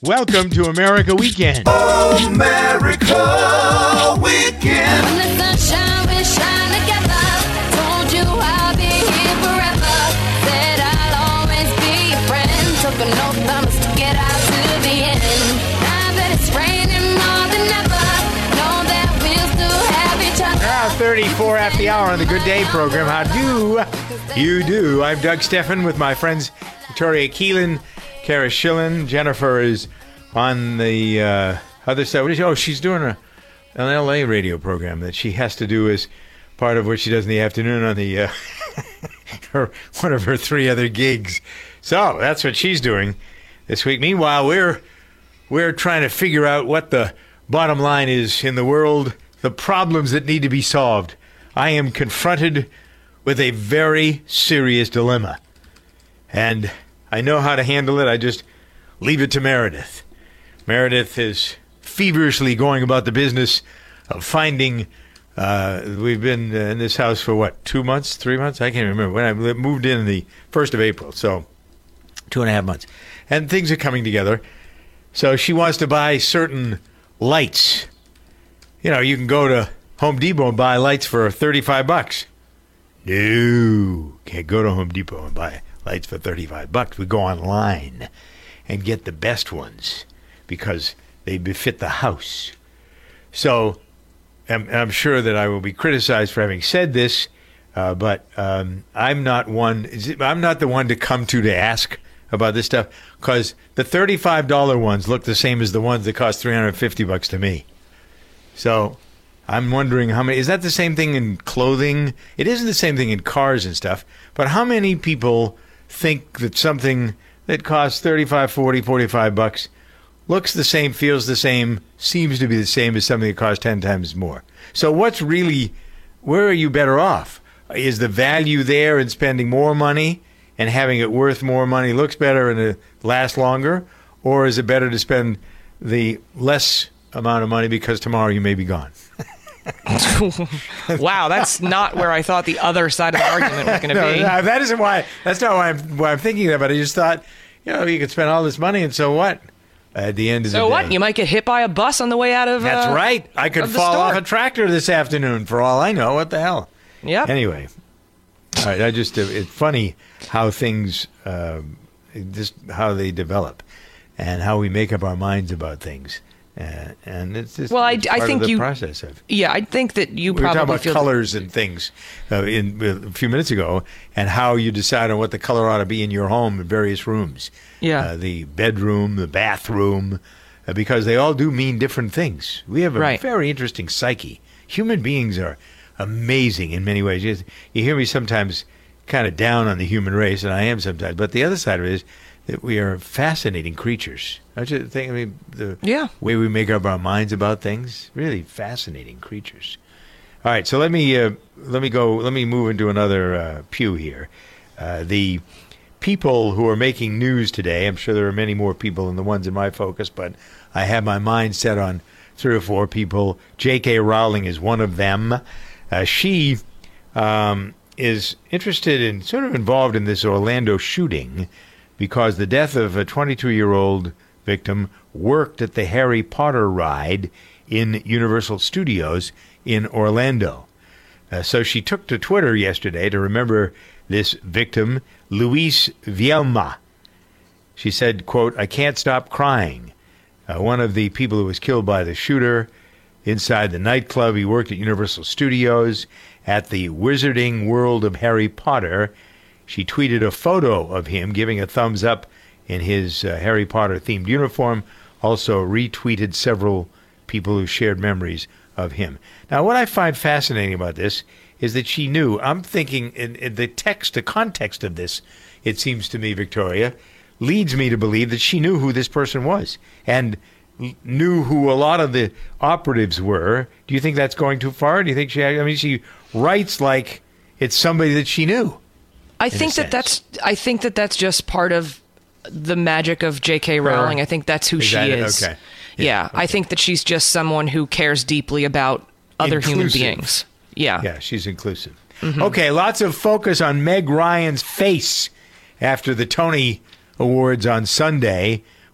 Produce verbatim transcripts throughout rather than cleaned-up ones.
Welcome to America Weekend. America Weekend. When the sunshine we shine together. Told you I'll be here forever. Said I'll always be your friend. Took an oath, promise to get out to the end. Now that it's raining more than ever, know that we'll still have each other. Ah, thirty-four at the hour on the Good Day program. How do you do? I'm Doug Steffen with my friends Victoria Keelan, Kara Schillen. Jennifer is on the uh, other side. What is she? Oh, she's doing a, an L A radio program that she has to do as part of what she does in the afternoon on the uh, her one of her three other gigs. So that's what she's doing this week. Meanwhile, we're we're trying to figure out what the bottom line is in the world, the problems that need to be solved. I am confronted with a very serious dilemma, and I know how to handle it. I just leave it to Meredith. Meredith is feverishly going about the business of finding, uh, we've been in this house for what, two months, three months? I can't remember. When I moved in the first of April, so two and a half months. And things are coming together. So she wants to buy certain lights. You know, you can go to Home Depot and buy lights for thirty-five bucks. No, can't go to Home Depot and buy lights for thirty-five bucks. We go online and get the best ones because they befit the house. So I'm, I'm sure that I will be criticized for having said this, uh, but um, I'm not one. I'm not the one to come to to ask about this stuff, because the thirty-five dollar ones look the same as the ones that cost three hundred fifty bucks to me. So I'm wondering how many. Is that the same thing in clothing? It isn't the same thing in cars and stuff. But how many people think that something that costs thirty-five, forty, forty-five bucks looks the same, feels the same, seems to be the same as something that costs ten times more? So what's really, where are you better off? Is the value there in spending more money and having it worth more money looks better and it lasts longer? Or is it better to spend the less amount of money because tomorrow you may be gone? Wow, that's not where I thought the other side of the argument was going to no, be. No, that isn't why. That's not why I'm, why I'm thinking that. But I just thought, you know, you could spend all this money, and so what? At the end of the day, So what? You might get hit by a bus on the way out of. That's uh, right. I could of the fall store. off a tractor this afternoon, for all I know. What the hell? Yep. Anyway, all right. I just it's funny how things, um, just how they develop, and how we make up our minds about things. Uh, and it's just Well, I- it's I part think of the you- process of. Yeah, I think that you We were probably talking about feel colors and things uh, in a few minutes ago, and how you decide on what the color ought to be in your home in various rooms. Yeah. Uh, the bedroom, the bathroom, uh, because they all do mean different things. We have a Right. very interesting psyche. Human beings are amazing in many ways. You, you hear me sometimes kind of down on the human race, and I am sometimes, but the other side of it is that we are fascinating creatures. I just think, I mean, the Yeah. way we make up our minds about things, really fascinating creatures. All right, so let me uh, let me go. Let me move into another uh, pew here. Uh, the people who are making news today. I'm sure there are many more people than the ones in my focus, but I have my mind set on three or four people. J K. Rowling is one of them. Uh, she um, is interested in, sort of involved in this Orlando shooting, because the death of a twenty-two-year-old victim worked at the Harry Potter ride in Universal Studios in Orlando. Uh, so she took to Twitter yesterday to remember this victim, Luis Vielma. She said, quote, "I can't stop crying." Uh, one of the people who was killed by the shooter inside the nightclub. He worked at Universal Studios at the Wizarding World of Harry Potter. She tweeted a photo of him giving a thumbs up in his uh, Harry Potter-themed uniform, also retweeted several people who shared memories of him. Now, what I find fascinating about this is that she knew. I'm thinking in, in the text, the context of this, it seems to me, Victoria, leads me to believe that she knew who this person was and knew who a lot of the operatives were. Do you think that's going too far? Do you think she, I mean, she writes like it's somebody that she knew. I think that that's. I think that that's just part of the magic of J K. Rowling. I think that's who Is she that it? is. Okay. Yeah, Yeah, I okay. think that she's just someone who cares deeply about other human Inclusive. beings. Yeah. Yeah, she's inclusive. Okay, lots of focus on Meg Ryan's face after the Tony Awards on Sunday,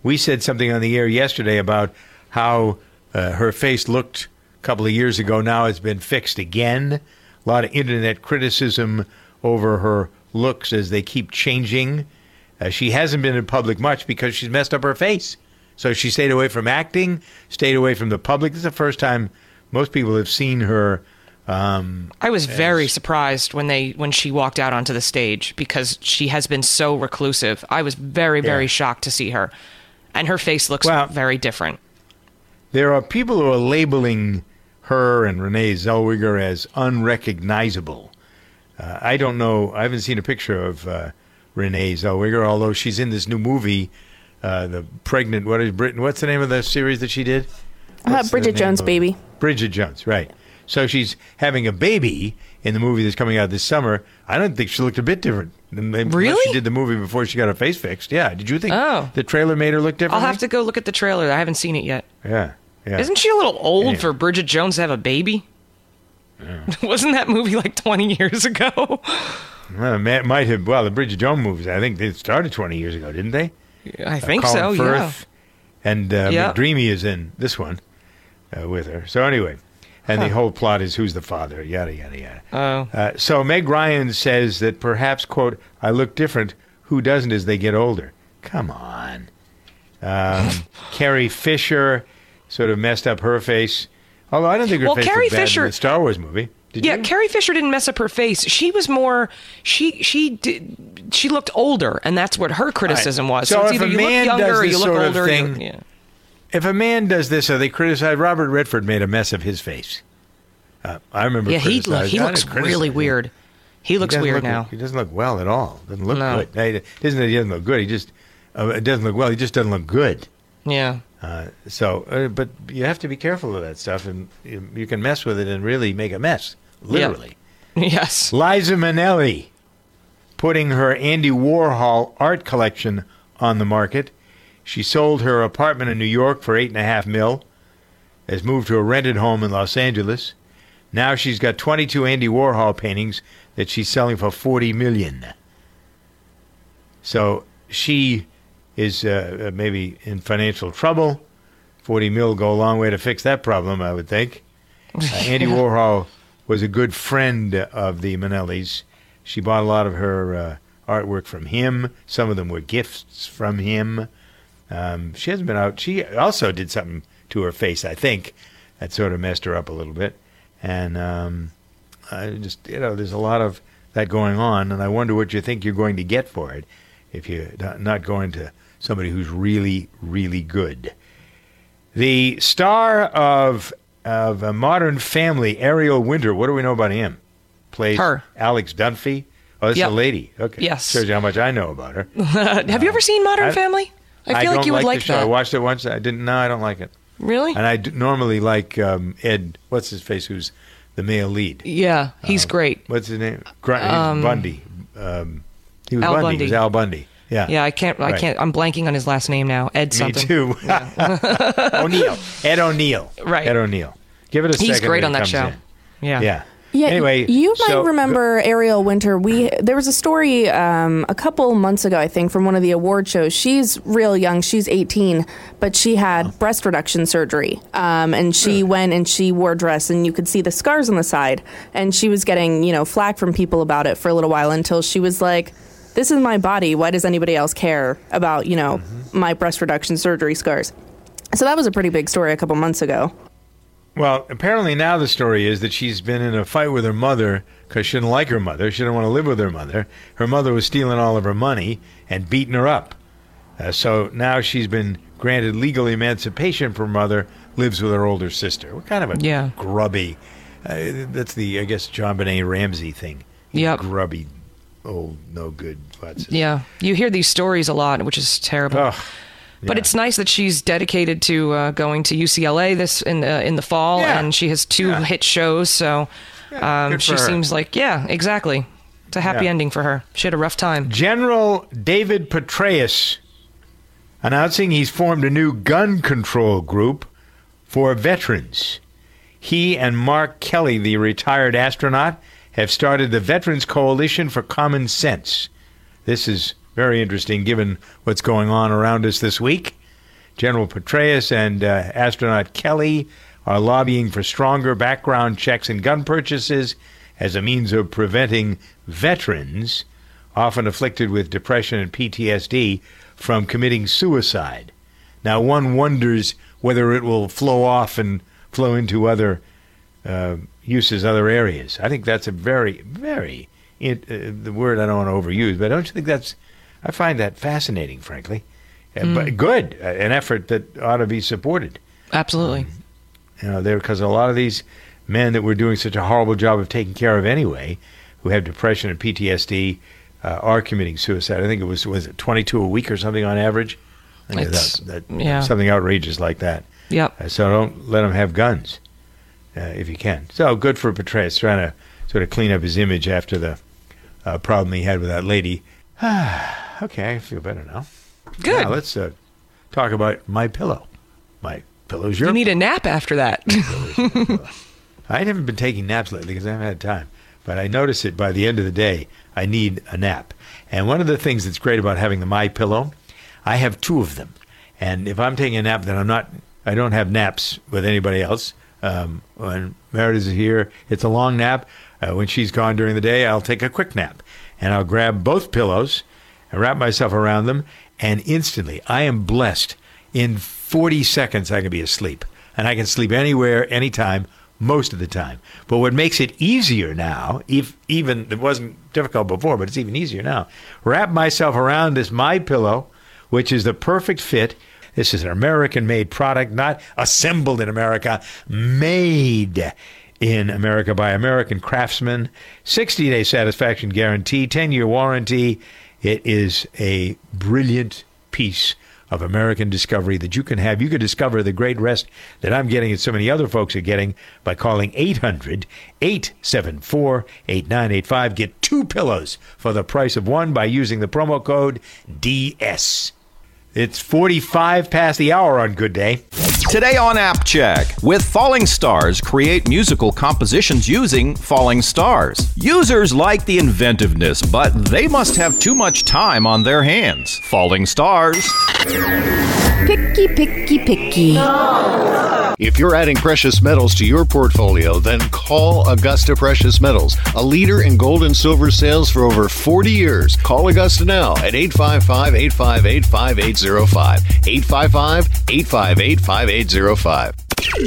we said something on the air yesterday about how uh, her face looked a couple of years ago. Now it's been fixed again. A lot of internet criticism over her looks as they keep changing. Uh, she hasn't been in public much because she's messed up her face. So she stayed away from acting, stayed away from the public. This is the first time most people have seen her. Um, I was as- very surprised when they when she walked out onto the stage because she has been so reclusive. I was very, very Yeah. shocked to see her. And her face looks Well- very different. There are people who are labeling her and Renee Zellweger as unrecognizable. Uh, I don't know. I haven't seen a picture of uh, Renee Zellweger, although she's in this new movie, uh, the pregnant. What is Britain? What's the name of the series that she did? Uh, What's the Bridget name Jones' of- Baby. Bridget Jones, right? So she's having a baby in the movie that's coming out this summer. I don't think she looked a bit different than they, unless Really? she did the movie before she got her face fixed. Yeah. Did you think Oh. the trailer made her look different? I'll have to go look at the trailer. I haven't seen it yet. Yeah. Yeah. Isn't she a little old Anyway. for Bridget Jones to have a baby? Wasn't that movie like twenty years ago? Well, it might have. Well, the Bridget Jones movies, I think they started twenty years ago, didn't they? I think Colin so, Firth and uh, Yeah. McDreamy is in this one uh, with her. So anyway, and the whole plot is who's the father, yada, yada, yada. yeah. Oh. Uh, so Meg Ryan says that perhaps, quote, I look different. Who doesn't as they get older? Come on. Um, Carrie Fisher sort of messed up her face. Although I don't think her Well, face Carrie was bad Fisher- in the Star Wars movie. Did Yeah, you? Carrie Fisher didn't mess up her face. She was more she she did she looked older, and that's what her criticism was. So So, it's if either a you look man younger does or you this look sort of older. or you- thing- yeah. If a man does this, or they criticize, Robert Redford made a mess of his face. Uh, I remember. Yeah, he look, criticizing- he I looks didn't criticize really him. weird. He looks doesn't weird look- now. He doesn't look well at all. Doesn't look No. good. Hey, It isn't that he doesn't look good. He just uh, it doesn't look well. He just doesn't look good. Yeah. Uh, so, uh, but you have to be careful of that stuff, and you, you can mess with it and really make a mess, literally. Yes. Liza Minnelli putting her Andy Warhol art collection on the market. She sold her apartment in New York for eight and a half mil. Has moved to a rented home in Los Angeles. Now she's got twenty-two Andy Warhol paintings that she's selling for forty million. So she is uh, uh, maybe in financial trouble. forty mil will go a long way to fix that problem, I would think. Uh, Andy Warhol was a good friend of the Minnellis. She bought a lot of her uh, artwork from him. Some of them were gifts from him. Um, she hasn't been out. She also did something to her face, I think, that sort of messed her up a little bit. And um, I just, you know, there's a lot of that going on, and I wonder what you think you're going to get for it if you're not- not going to somebody who's really, really good. The star of of a Modern Family, Ariel Winter. What do we know about him? Plays Her. Alex Dunphy. Oh, that's Yep. a lady. Okay. Yes. Shows you how much I know about her. Have you ever seen Modern I- Family? I feel don't like you would the like show. I that. watched it once. I didn't. No, I don't like it. Really? And I d- normally like um, Ed. What's his face? Who's the male lead? Yeah, he's great. What's his name? Gr- he's Bundy. Um, he was Al Bundy. Bundy. He was Al Bundy. Yeah. Yeah, I can't. I Right. can't. I'm blanking on his last name now. Ed Me something. too. O'Neill. Ed O'Neill. Right. Ed O'Neill. Give it a He's second. great when on it that comes show. in. Yeah. Yeah. Yeah, Anyway, you might so- remember Ariel Winter. We there was a story um, a couple months ago, I think, from one of the award shows. She's real young; she's eighteen, but she had breast reduction surgery, um, and she went and she wore a dress, and you could see the scars on the side. And she was getting, you know, flack from people about it for a little while until she was like, "This is my body. Why does anybody else care about, you know, Mm-hmm. my breast reduction surgery scars?" So that was a pretty big story a couple months ago. Well, apparently now the story is that she's been in a fight with her mother because she didn't like her mother. She didn't want to live with her mother. Her mother was stealing all of her money and beating her up. Uh, so now she's been granted legal emancipation from her mother, lives with her older sister. What kind of a Yeah. grubby... Uh, that's the, I guess, John Benet Ramsey thing. Yep. Grubby, old, no good butts. Yeah. You hear these stories a lot, which is terrible. Ugh. But Yeah. it's nice that she's dedicated to uh, going to U C L A this in the in the fall, Yeah. and she has two Yeah. hit shows. So um, good for she her. seems like yeah, exactly. It's a happy Yeah. ending for her. She had a rough time. General David Petraeus announcing he's formed a new gun control group for veterans. He and Mark Kelly, the retired astronaut, have started the Veterans Coalition for Common Sense. This is very interesting given what's going on around us this week. General Petraeus and uh, astronaut Kelly are lobbying for stronger background checks in gun purchases as a means of preventing veterans, often afflicted with depression and P T S D, from committing suicide. Now, one wonders whether it will flow off and flow into other uh, uses, other areas. I think that's a very, very, it, uh, the word I don't want to overuse, but don't you think that's, I find that fascinating, frankly. Uh, Mm. But good, uh, an effort that ought to be supported. Absolutely. You know, there because a lot of these men that we're doing such a horrible job of taking care of anyway, who have depression and P T S D, uh, are committing suicide. I think it was was it twenty-two a week or something on average. I think It's- that, that, yeah. something outrageous like that. Yep. Uh, so don't let them have guns uh, if you can. So good for Petraeus trying to sort of clean up his image after the uh, problem he had with that lady. Okay, I feel better now. Good. Now let's uh, talk about my pillow. My pillow's your You need a nap after that. I haven't been taking naps lately because I haven't had time. But I notice it by the end of the day, I need a nap. And one of the things that's great about having the My Pillow, I have two of them. And if I'm taking a nap, then I'm not, I don't have naps with anybody else. Um, when Meredith is here, it's a long nap. Uh, when she's gone during the day, I'll take a quick nap. And I'll grab both pillows and wrap myself around them. And instantly, I am blessed. In forty seconds, I can be asleep. And I can sleep anywhere, anytime, most of the time. But what makes it easier now, if even it wasn't difficult before, but it's even easier now, wrap myself around this My Pillow, which is the perfect fit. This is an American-made product, not assembled in America, made in America by American craftsmen. sixty-day satisfaction guarantee, ten-year warranty. It is a brilliant piece of American discovery that you can have. You can discover the great rest that I'm getting and so many other folks are getting by calling eight hundred, eight seven four, eight nine eight five. Get two pillows for the price of one by using the promo code D S. It's forty-five past the hour on Good Day. Today on App Check, with Falling Stars, create musical compositions using Falling Stars. Users like the inventiveness, but they must have too much time on their hands. Falling Stars. Picky, picky, picky. If you're adding precious metals to your portfolio, then call Augusta Precious Metals, a leader in gold and silver sales for over forty years. Call Augusta now at eight five five, eight five eight, five eight zero five. eight five five, eight five eight, five eight zero five.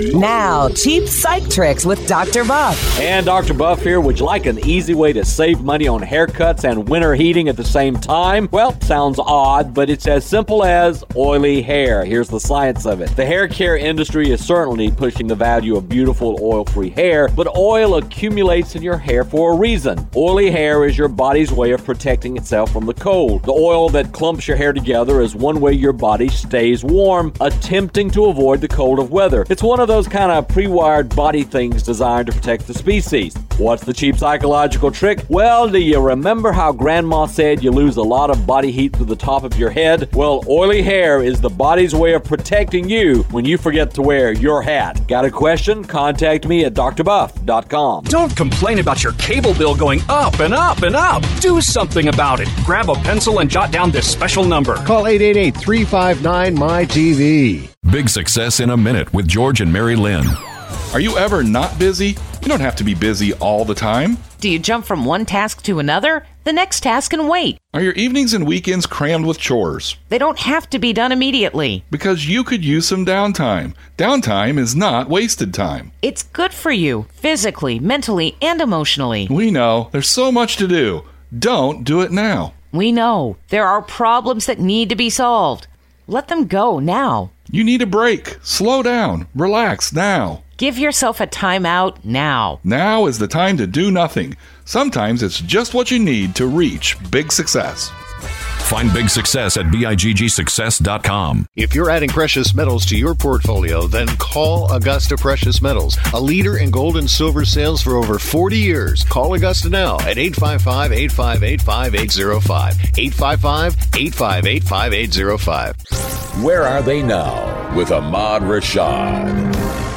Now, cheap psych tricks with Doctor Buff. And Doctor Buff here. Would you like an easy way to save money on haircuts and winter heating at the same time? Well, sounds odd, but it's as simple as oily hair. Here's the science of it. The hair care industry is certainly pushing the value of beautiful oil-free hair, but oil accumulates in your hair for a reason. Oily hair is your body's way of protecting itself from the cold. The oil that clumps your hair together is one way your body stays warm, attempting to avoid the cold of weather. It's one of those kind of pre-wired body things designed to protect the species. What's the cheap psychological trick? Well, do you remember how Grandma said you lose a lot of body heat through the top of your head? Well, oily hair is the body's way of protecting you when you forget to wear your hat. Got a question? Contact me at d r buff dot com. Don't complain about your cable bill going up and up and up. Do something about it. Grab a pencil and jot down this special number. Call eight eight eight, three five nine, M Y T V. Big Success in a Minute with George and Mary Lynn. Are you ever not busy? You don't have to be busy all the time. Do you jump from one task to another? The next task can wait. Are your evenings and weekends crammed with chores? They don't have to be done immediately. Because you could use some downtime. Downtime is not wasted time. It's good for you, physically, mentally, and emotionally. We know. There's so much to do. Don't do it now. We know. There are problems that need to be solved. Let them go now. You need a break. Slow down. Relax now. Give yourself a time out now. Now is the time to do nothing. Sometimes it's just what you need to reach big success. Find Big Success at big success dot com. If you're adding precious metals to your portfolio, then call Augusta Precious Metals, a leader in gold and silver sales for over forty years. Call Augusta now at eight five five, eight five eight, five eight zero five. eight five five, eight five eight, five eight zero five. Where are they now with Ahmad Rashad?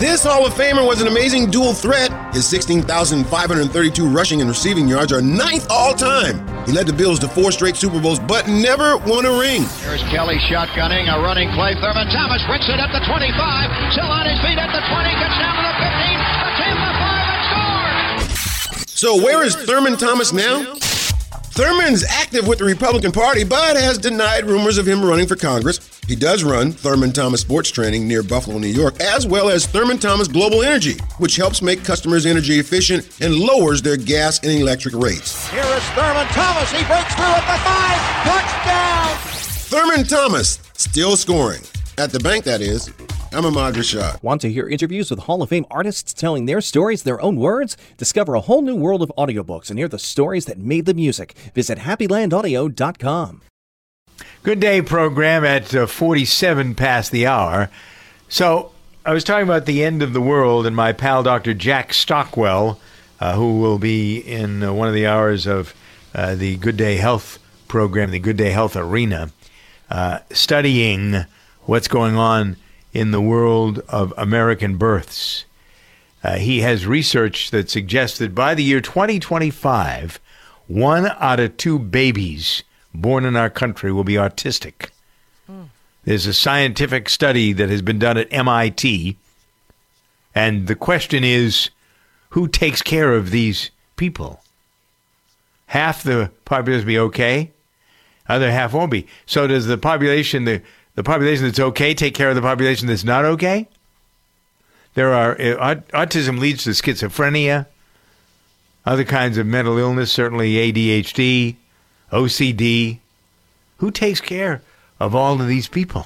This Hall of Famer was an amazing dual threat. His sixteen thousand five hundred thirty-two rushing and receiving yards are ninth all-time. He led the Bills to four straight Super Bowls, but never won a ring. Here's Kelly shotgunning, a running play. Thurman Thomas brings it at the twenty-five, still on his feet at the twenty, gets down to the fifteen, a ten, the five, and scores! So where is Thurman Thomas now? Thurman's active with the Republican Party, but has denied rumors of him running for Congress. He does run Thurman Thomas Sports Training near Buffalo, New York, as well as Thurman Thomas Global Energy, which helps make customers energy efficient and lowers their gas and electric rates. Here is Thurman Thomas. He breaks through at the five. Touchdown! Thurman Thomas, still scoring. At the bank, that is. I'm Ahmad Rashad. Want to hear interviews with Hall of Fame artists telling their stories, their own words? Discover a whole new world of audiobooks and hear the stories that made the music. Visit happy land audio dot com. Good day program at uh, forty-seven past the hour. So I was talking about the end of the world, and my pal Doctor Jack Stockwell, uh, who will be in uh, one of the hours of uh, the Good Day Health program, the Good Day Health Arena, uh, studying what's going on in the world of American births. Uh, he has research that suggests that by the year twenty twenty-five, one out of two babies born in our country will be autistic. Mm. There's a scientific study that has been done at M I T, and the question is, who takes care of these people? Half the population will be okay, other half won't be. So does the population, the, the population that's okay, take care of the population that's not okay? There are, uh, autism leads to schizophrenia, other kinds of mental illness, certainly A D H D, O C D. Who takes care of all of these people?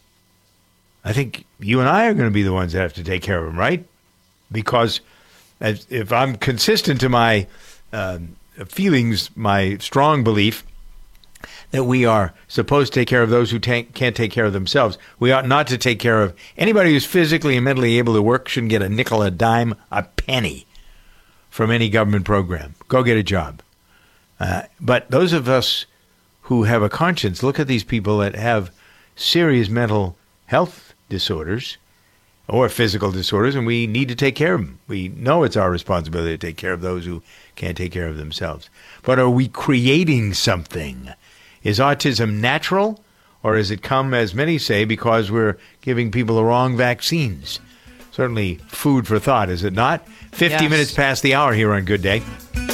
I think you and I are going to be the ones that have to take care of them, right? Because as, if I'm consistent to my uh, feelings, my strong belief that we are supposed to take care of those who ta- can't take care of themselves, we ought not to take care of anybody who's physically and mentally able to work. Shouldn't get a nickel, a dime, a penny from any government program. Go get a job. Uh, but those of us who have a conscience, look at these people that have serious mental health disorders or physical disorders, and we need to take care of them. We know it's our responsibility to take care of those who can't take care of themselves. But are we creating something? Is autism natural, or has it come, as many say, because we're giving people the wrong vaccines? Certainly food for thought, is it not? fifty Yes. minutes past the hour here on Good Day.